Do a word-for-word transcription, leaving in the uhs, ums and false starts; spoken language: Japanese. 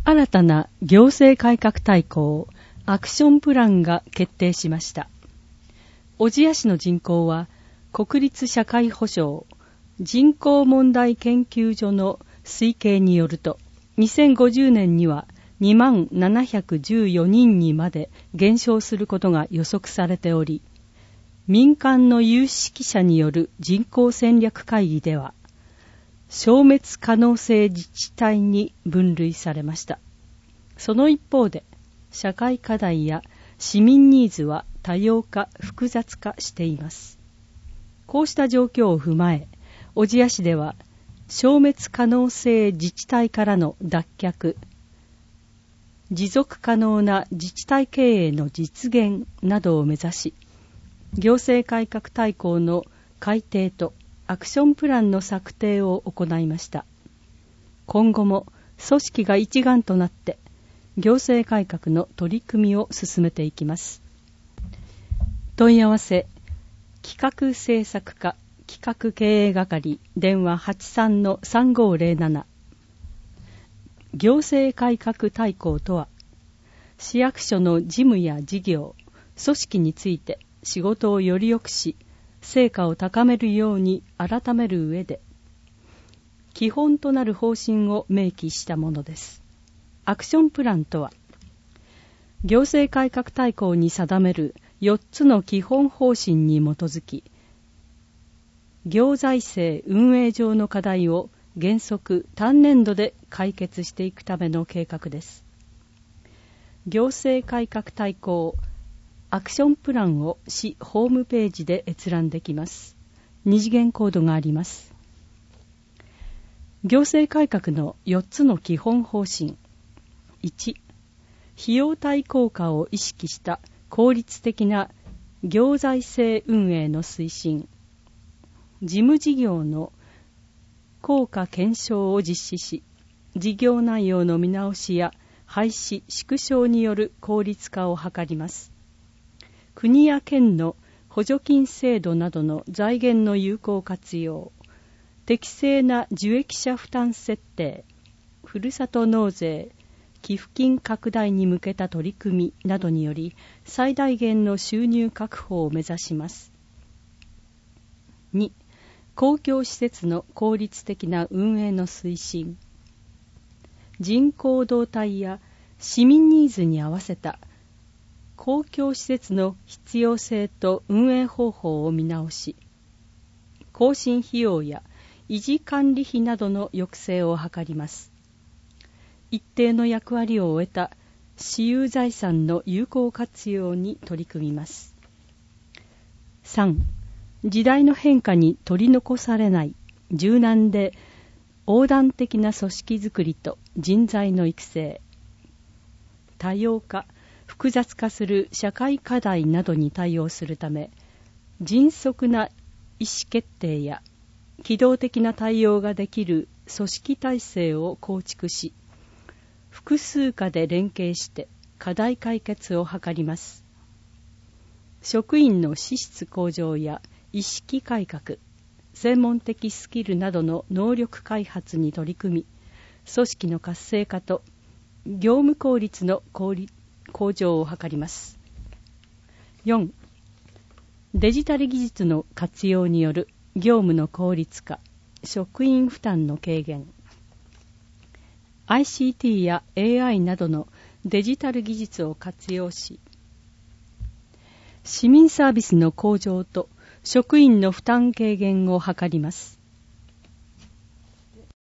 新たな行政改革大綱アクションプランが決定しました。小千谷市の人口は国立社会保障人口問題研究所の推計によると、にせんごじゅうねんにはにまんななひゃくじゅうよにんにまで減少することが予測されており、民間の有識者による人口戦略会議では、消滅可能性自治体に分類されました。その一方で、社会課題や市民ニーズは多様化、複雑化しています。こうした状況を踏まえ、小千谷市では、消滅可能性自治体からの脱却、持続可能な自治体経営の実現などを目指し、行政改革大綱の改定とアクションプランの策定を行いました。今後も組織が一丸となって行政改革の取り組みを進めていきます。問い合わせ企画政策課企画経営係電話 はちさんのさんごーぜろなな。行政改革大綱とは、市役所の事務や事業、組織について仕事をより良くし、成果を高めるように改める上で、基本となる方針を明記したものです。アクションプランとは、行政改革大綱に定めるよっつの基本方針に基づき、行財政運営上の課題を原則単年度で解決していくための計画です。行政改革大綱アクションプランを市ホームページで閲覧できます。二次元コードがあります。行政改革のよっつの基本方針。いち、費用対効果を意識した効率的な行財政運営の推進。事務事業の効果検証を実施し、事業内容の見直しや廃止・縮小による効率化を図ります。国や県の補助金制度などの財源の有効活用、適正な受益者負担設定、ふるさと納税、寄付金拡大に向けた取り組みなどにより最大限の収入確保を目指します。に、公共施設の効率的な運営の推進、人口動態や市民ニーズに合わせた公共施設の必要性と運営方法を見直し、更新費用や維持管理費などの抑制を図ります。一定の役割を終えた私有財産の有効活用に取り組みます。さん、時代の変化に取り残されない柔軟で横断的な組織づくりと人材の育成、多様化、複雑化する社会課題などに対応するため、迅速な意思決定や機動的な対応ができる組織体制を構築し、複数課で連携して課題解決を図ります。職員の資質向上や意識改革、専門的スキルなどの能力開発に取り組み、組織の活性化と業務効率の向上を図ります。よん、デジタル技術の活用による業務の効率化、職員負担の軽減、アイシーティー や エーアイ などのデジタル技術を活用し、市民サービスの向上と職員の負担軽減を図ります。